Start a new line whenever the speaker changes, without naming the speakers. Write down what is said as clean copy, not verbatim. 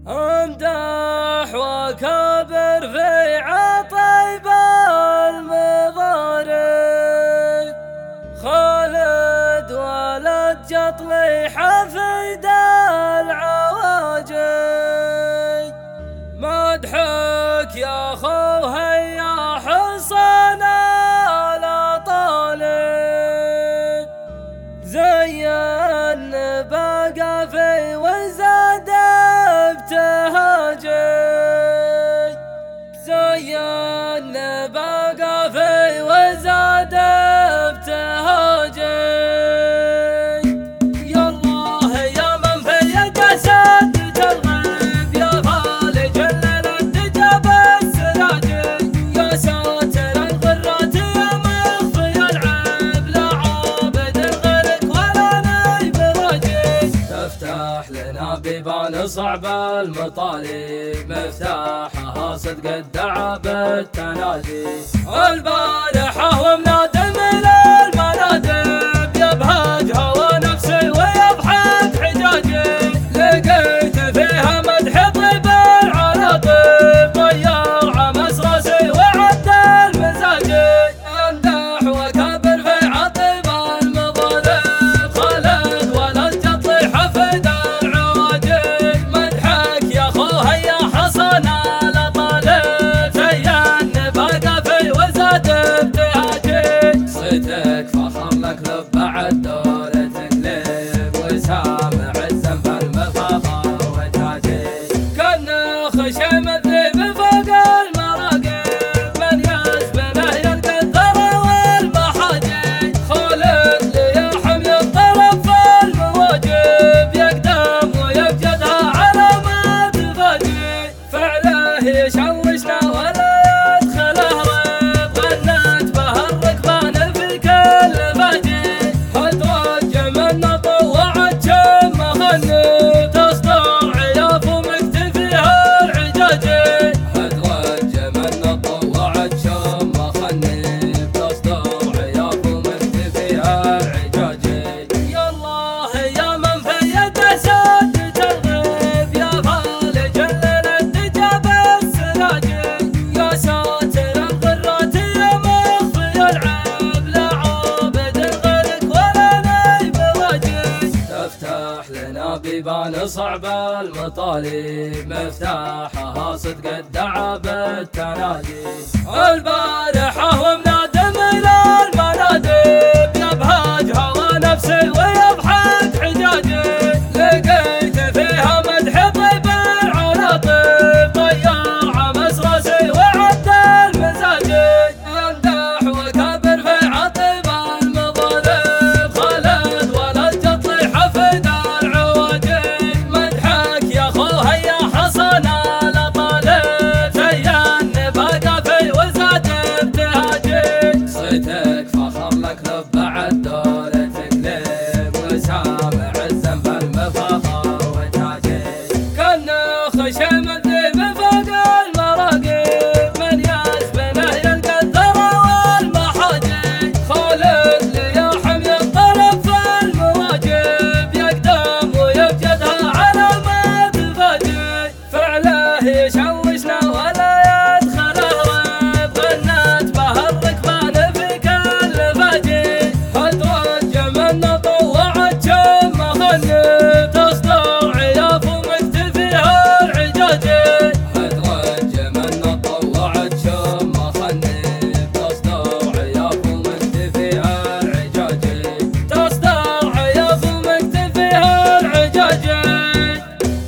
امدح وكبر في عطيب المضارب، خالد ولد جطلي حفيد العواجي، مدحك يا خوه يا حصن الأطالب، زين بقى في وزاد ابتهاجي، زين بقى في وزاد ابتهاجي. يا الله يا من في جسد الغيب، يا فالج الانتجى بالسراجي، يا ساتر الغرات يا مخفي العيب، لا عابد غيرك ولا نايب راجي، تفتح لنا بيبان صعب المطالب، مفتاحها صدق الدعا بالتنادي، البارحة ومنادم للمنادب، يبهج هوى نفسي ويضحك حجاجي، لقيت فيها مدح طيب العراطب، طير عمس راسي وعدل مزاجي، امدح وكبر في عطيب المضارب، خالد ولد جطلي حفيد العواجي، مدحك يا خوه يا حصن الأطالب، زين بقى في وزاد ابتهاجي، صيتك فخر لك لب عالدور تقلب، وسامع الزنب المفاخر وتاجي، كان خشم الذيب فوق المراقب، من يسبنه يلقى الثرى والمحاجي، خالد ليحم يضطرب في المواجب، يقدم ويبجدها على ما تفاجي، فعله يشوشنا ولا يدخله ريب، غنت به الركبان في كل فاجي، هترجع من طوعت شم خنب، تصدر عياف ومكتفيها العجاجي، هترجع من طوعت شم خنب، تصدر عياف ومكتفيها العجاجي. يا الله يا من في جسد الغيب، يا فالج الانتجى بالسراجي، يا ساتر الغرات يا مخفي العيب، لا عابد غيرك ولا نايب راجي، تفتح لنا بيبان صعب المطالب، مفتاحها صدق الدعا بالتنادي، البارحة ومنادم للمنادب، يبهج هوى نفسي ويضحك